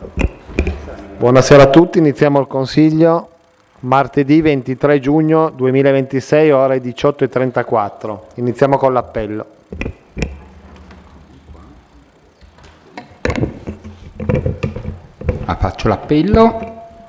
Buonasera a tutti, iniziamo il Consiglio. Martedì 23 giugno 2026, ore 18:34. Iniziamo con l'appello. Faccio l'appello.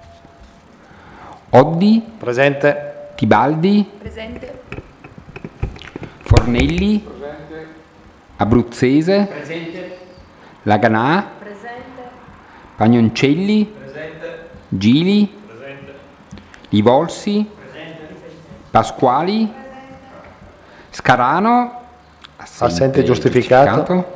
Oddi. Presente. Tibaldi. Presente. Fornelli. Presente. Abruzzese. Presente. Laganà. Presente. Pagnoncelli. Presente. Gili. Presente. Livolsi. Presente. Pasquali. Scarano. Assente giustificato.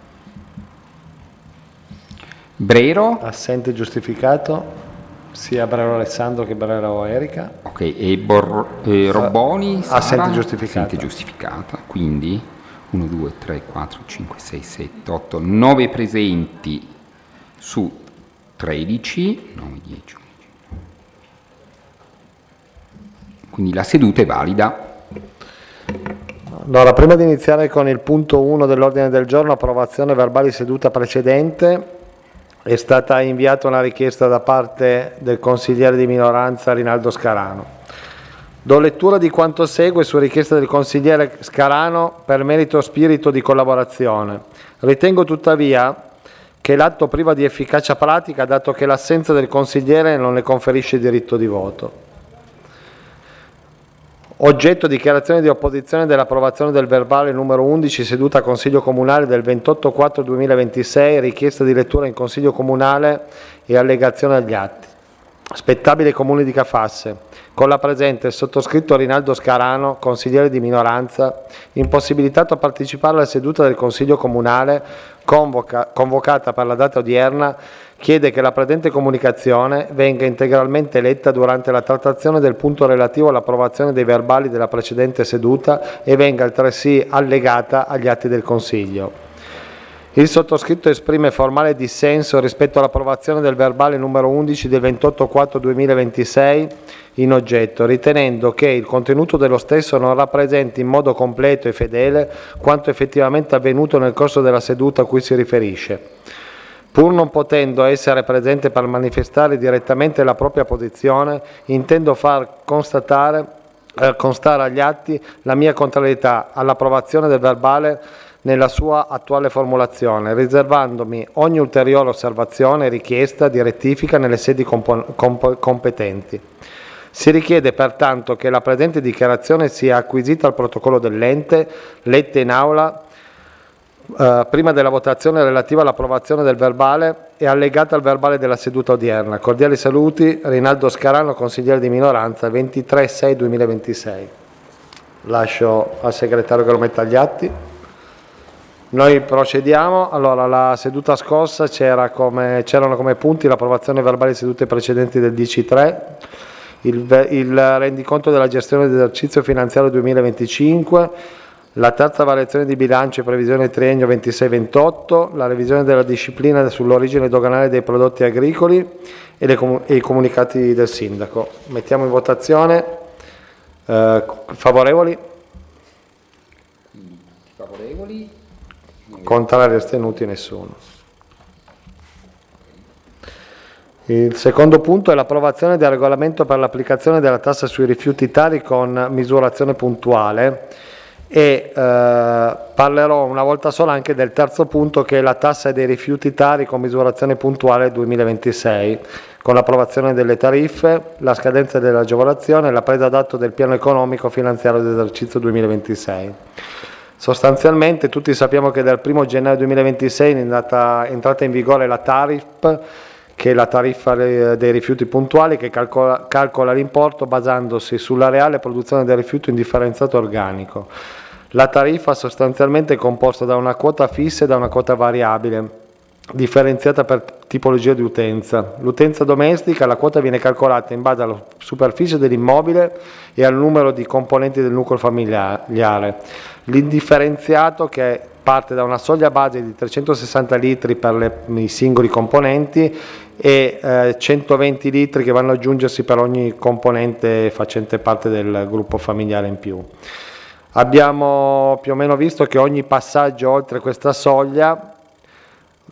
Brero. Assente giustificato. Sia Brero Alessandro che Brero Erika. Ok, e Robboni. Sara. Assente giustificata. Assente giustificata. Quindi 1, 2, 3, 4, 5, 6, 7, 8, 9 presenti su 13, 9, 10, 11. Quindi la seduta è valida. Allora, prima di iniziare con il punto 1 dell'ordine del giorno, approvazione verbali seduta precedente, è stata inviata una richiesta da parte del consigliere di minoranza Rinaldo Scarano. Do lettura di quanto segue su richiesta del consigliere Scarano per merito o spirito di collaborazione. Ritengo tuttavia che l'atto priva di efficacia pratica, dato che l'assenza del consigliere non ne conferisce diritto di voto. Oggetto dichiarazione di opposizione dell'approvazione del verbale numero 11, seduta Consiglio Comunale del 28/4/2026, richiesta di lettura in Consiglio Comunale e allegazione agli atti. Spettabile Comune di Cafasse, con la presente il sottoscritto Rinaldo Scarano, consigliere di minoranza, impossibilitato a partecipare alla seduta del Consiglio Comunale convocata per la data odierna, chiede che la presente comunicazione venga integralmente letta durante la trattazione del punto relativo all'approvazione dei verbali della precedente seduta e venga altresì allegata agli atti del Consiglio. Il sottoscritto esprime formale dissenso rispetto all'approvazione del verbale numero 11 del 28/4/2026 in oggetto, ritenendo che il contenuto dello stesso non rappresenti in modo completo e fedele quanto effettivamente avvenuto nel corso della seduta a cui si riferisce. Pur non potendo essere presente per manifestare direttamente la propria posizione, intendo far constare agli atti la mia contrarietà all'approvazione del verbale nella sua attuale formulazione, riservandomi ogni ulteriore osservazione e richiesta di rettifica nelle sedi competenti. Si richiede pertanto che la presente dichiarazione sia acquisita al protocollo dell'ente, letta in aula prima della votazione relativa all'approvazione del verbale e allegata al verbale della seduta odierna. Cordiali saluti, Rinaldo Scarano, consigliere di minoranza, 23/6/2026. Lascio al segretario che lo metta agli atti. Noi procediamo. Allora, la seduta scorsa c'erano come punti l'approvazione verbale di sedute precedenti del 10/3, il rendiconto della gestione dell'esercizio finanziario 2025, la terza variazione di bilancio e previsione triennio 26/28, la revisione della disciplina sull'origine doganale dei prodotti agricoli e i comunicati del sindaco. Mettiamo in votazione. Favorevoli? Favorevoli? Contrari, astenuti, nessuno. Il secondo punto è l'approvazione del regolamento per l'applicazione della tassa sui rifiuti tari con misurazione puntuale e parlerò una volta sola anche del terzo punto, che è la tassa dei rifiuti tari con misurazione puntuale 2026, con l'approvazione delle tariffe, la scadenza dell'agevolazione e la presa d'atto del piano economico finanziario dell'esercizio 2026. Sostanzialmente tutti sappiamo che dal 1 gennaio 2026 è entrata in vigore la TARIF, che è la tariffa dei rifiuti puntuali, che calcola l'importo basandosi sulla reale produzione del rifiuto indifferenziato organico. La tariffa sostanzialmente è composta da una quota fissa e da una quota variabile, differenziata per tipologia di utenza. L'utenza domestica, la quota viene calcolata in base alla superficie dell'immobile e al numero di componenti del nucleo familiare. L'indifferenziato, che parte da una soglia base di 360 litri per i singoli componenti e 120 litri che vanno ad aggiungersi per ogni componente facente parte del gruppo familiare in più. Abbiamo più o meno visto che ogni passaggio oltre questa soglia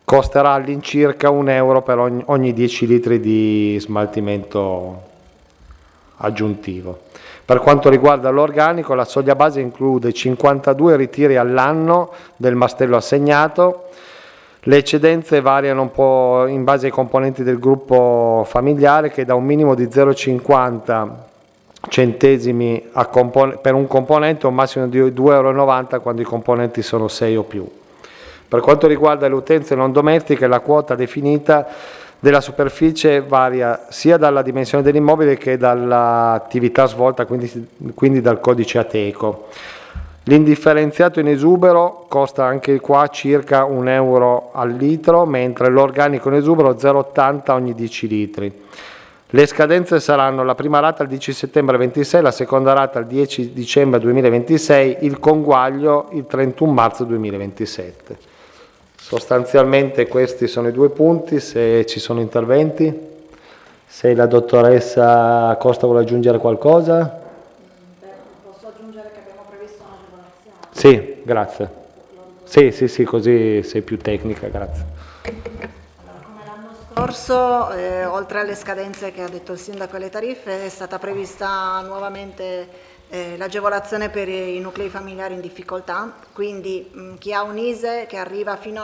costerà all'incirca €1 per ogni 10 litri di smaltimento aggiuntivo. Per quanto riguarda l'organico, la soglia base include 52 ritiri all'anno del mastello assegnato. Le eccedenze variano un po' in base ai componenti del gruppo familiare, che da un minimo di 0,50 centesimi per un componente a un massimo di €2,90 quando i componenti sono 6 o più. Per quanto riguarda le utenze non domestiche, la quota definita della superficie varia sia dalla dimensione dell'immobile che dall'attività svolta, quindi dal codice Ateco. L'indifferenziato in esubero costa anche qua circa €1 al litro, mentre l'organico in esubero 0,80 ogni 10 litri. Le scadenze saranno la prima rata il 10 settembre 26, la seconda rata il 10 dicembre 2026, il conguaglio il 31 marzo 2027. Sostanzialmente questi sono i due punti. Se ci sono interventi, se la dottoressa Costa vuole aggiungere qualcosa. Posso aggiungere che abbiamo previsto un'agevolazione? Sì, grazie. Sì, così sei più tecnica, grazie. Allora, come l'anno scorso, oltre alle scadenze che ha detto il Sindaco e le tariffe, è stata prevista nuovamente l'agevolazione per i nuclei familiari in difficoltà, quindi chi ha un ISEE che arriva fino a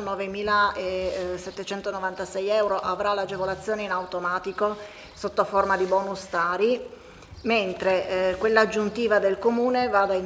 €9.796 avrà l'agevolazione in automatico sotto forma di bonus tari, mentre quella aggiuntiva del Comune va dai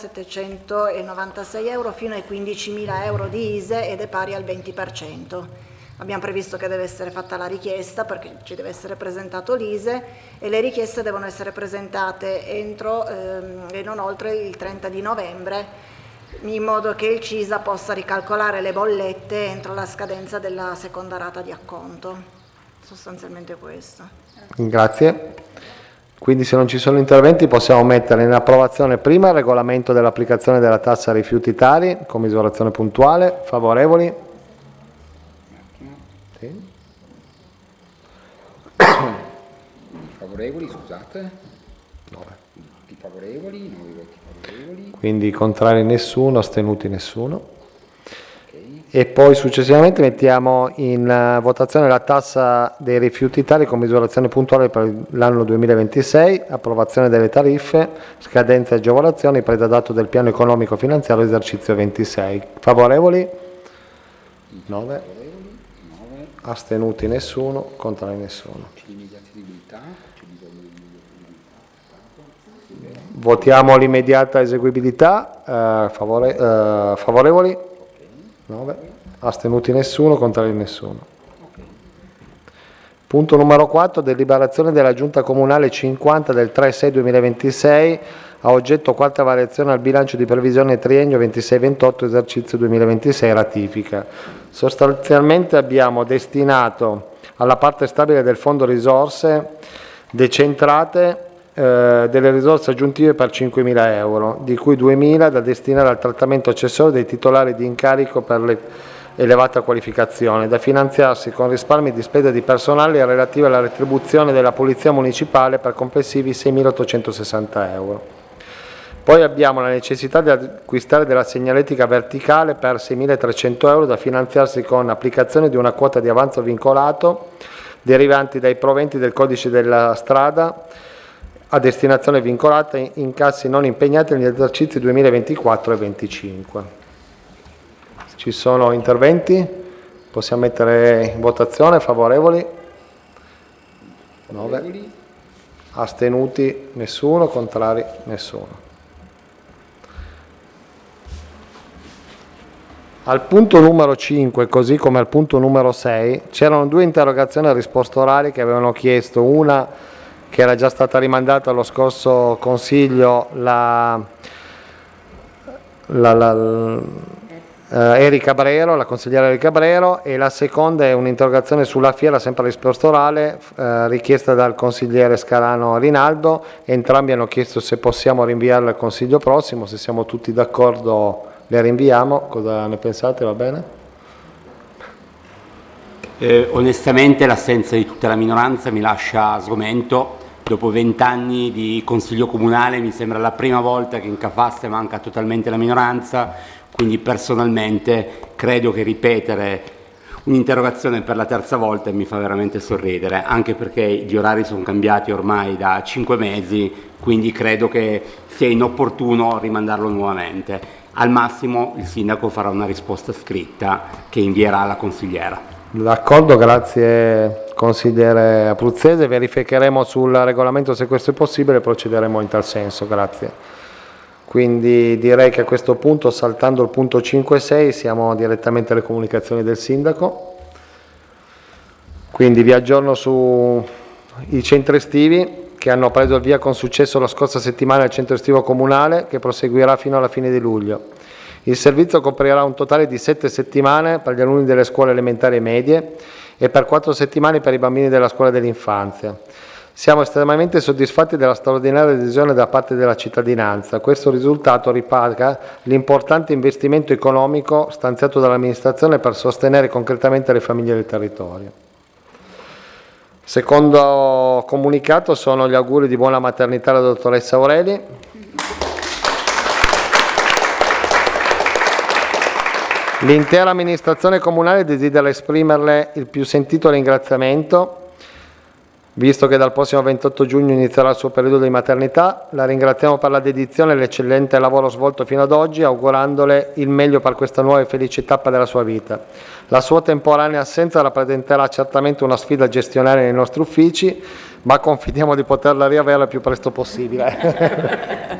€9.796 fino ai €15.000 di ISEE ed è pari al 20%. Abbiamo previsto che deve essere fatta la richiesta perché ci deve essere presentato l'ISEE e le richieste devono essere presentate entro e non oltre il 30 di novembre, in modo che il CISA possa ricalcolare le bollette entro la scadenza della seconda rata di acconto. Sostanzialmente questo. Grazie. Quindi se non ci sono interventi possiamo mettere in approvazione prima il regolamento dell'applicazione della tassa rifiuti tari con misurazione puntuale. Favorevoli? Sì. Favorevoli, scusate. 9 voti favorevoli, 9 voti favorevoli. Quindi contrari nessuno, astenuti nessuno. Okay. E poi successivamente mettiamo in votazione la tassa dei rifiuti tali con misurazione puntuale per l'anno 2026, approvazione delle tariffe, scadenze e agevolazioni, predadato del piano economico finanziario esercizio 26. Favorevoli? 9. Astenuti nessuno, contrari nessuno. Votiamo l'immediata eseguibilità. Favorevoli? 9. Astenuti nessuno, contrari nessuno. Punto numero 4, deliberazione della Giunta Comunale 50 del 3/6/2026 a oggetto quarta variazione al bilancio di previsione triennio 26-28 esercizio 2026 ratifica. Sostanzialmente abbiamo destinato alla parte stabile del fondo risorse decentrate delle risorse aggiuntive per €5.000, di cui €2.000 da destinare al trattamento accessorio dei titolari di incarico per l'elevata qualificazione, da finanziarsi con risparmi di spesa di personale relative alla retribuzione della Polizia Municipale per complessivi €6.860. Poi abbiamo la necessità di acquistare della segnaletica verticale per €6.300 da finanziarsi con applicazione di una quota di avanzo vincolato derivanti dai proventi del codice della strada a destinazione vincolata in cassi non impegnati negli esercizi 2024 e 2025. Ci sono interventi? Possiamo mettere in votazione. Favorevoli? 9. Astenuti? Nessuno. Contrari? Nessuno. Al punto numero 5, così come al punto numero 6, c'erano due interrogazioni a risposta orale che avevano chiesto, una che era già stata rimandata allo scorso Consiglio, Erika Brero, la consigliera Erika Brero, e la seconda è un'interrogazione sulla fiera, sempre a risposta orale, richiesta dal consigliere Scarano Rinaldo. Entrambi hanno chiesto se possiamo rinviarla al Consiglio prossimo, se siamo tutti d'accordo le rinviamo. Cosa ne pensate? Va bene? Onestamente l'assenza di tutta la minoranza mi lascia sgomento. Dopo 20 anni di Consiglio Comunale mi sembra la prima volta che in Cafaste manca totalmente la minoranza, quindi personalmente credo che ripetere un'interrogazione per la terza volta e mi fa veramente sorridere, anche perché gli orari sono cambiati ormai da 5 mesi, quindi credo che sia inopportuno rimandarlo nuovamente. Al massimo il sindaco farà una risposta scritta che invierà alla consigliera. D'accordo, grazie consigliere Abruzzese, verificheremo sul regolamento se questo è possibile e procederemo in tal senso, grazie. Quindi direi che a questo punto, saltando il punto 5 e 6, siamo direttamente alle comunicazioni del sindaco. Quindi vi aggiorno sui centri estivi che hanno preso il via con successo la scorsa settimana al centro estivo comunale, che proseguirà fino alla fine di luglio. Il servizio coprirà un totale di 7 settimane per gli alunni delle scuole elementari e medie e per 4 settimane per i bambini della scuola dell'infanzia. Siamo estremamente soddisfatti della straordinaria adesione da parte della cittadinanza. Questo risultato ripaga l'importante investimento economico stanziato dall'amministrazione per sostenere concretamente le famiglie del territorio. Secondo comunicato sono gli auguri di buona maternità alla dottoressa Aureli. L'intera amministrazione comunale desidera esprimerle il più sentito ringraziamento, visto che dal prossimo 28 giugno inizierà il suo periodo di maternità. La ringraziamo per la dedizione e l'eccellente lavoro svolto fino ad oggi, augurandole il meglio per questa nuova e felice tappa della sua vita. La sua temporanea assenza rappresenterà certamente una sfida gestionale nei nostri uffici, ma confidiamo di poterla riavere il più presto possibile.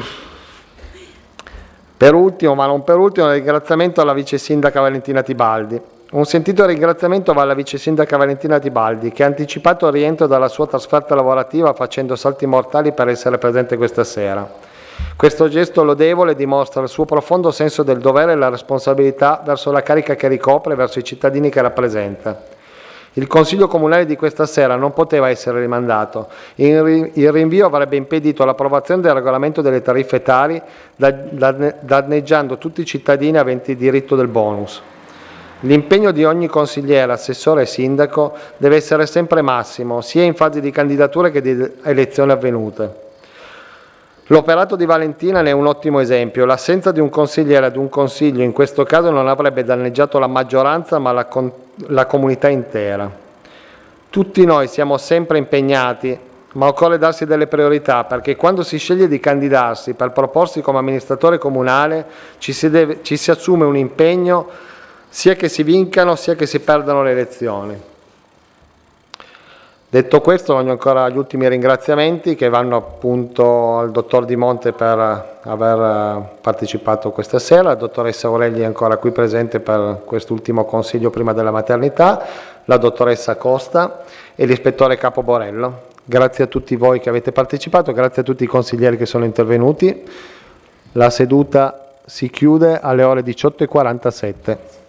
Per ultimo, ma non per ultimo, un ringraziamento alla vice sindaca Valentina Tibaldi. Un sentito ringraziamento va alla vice sindaca Valentina Tibaldi, che ha anticipato il rientro dalla sua trasferta lavorativa facendo salti mortali per essere presente questa sera. Questo gesto lodevole dimostra il suo profondo senso del dovere e la responsabilità verso la carica che ricopre e verso i cittadini che rappresenta. Il Consiglio Comunale di questa sera non poteva essere rimandato. Il rinvio avrebbe impedito l'approvazione del regolamento delle tariffe tali, danneggiando tutti i cittadini aventi diritto del bonus. L'impegno di ogni consigliere, assessore e sindaco deve essere sempre massimo, sia in fase di candidature che di elezioni avvenute. L'operato di Valentina ne è un ottimo esempio. L'assenza di un consigliere ad un consiglio in questo caso non avrebbe danneggiato la maggioranza ma la comunità intera. Tutti noi siamo sempre impegnati, ma occorre darsi delle priorità, perché quando si sceglie di candidarsi per proporsi come amministratore comunale ci si assume un impegno sia che si vincano sia che si perdano le elezioni. Detto questo, voglio ancora gli ultimi ringraziamenti che vanno appunto al dottor Di Monte per aver partecipato questa sera, la dottoressa Aureli è ancora qui presente per quest'ultimo consiglio prima della maternità, la dottoressa Costa e l'ispettore Capo Borello. Grazie a tutti voi che avete partecipato, grazie a tutti i consiglieri che sono intervenuti. La seduta si chiude alle ore 18:47.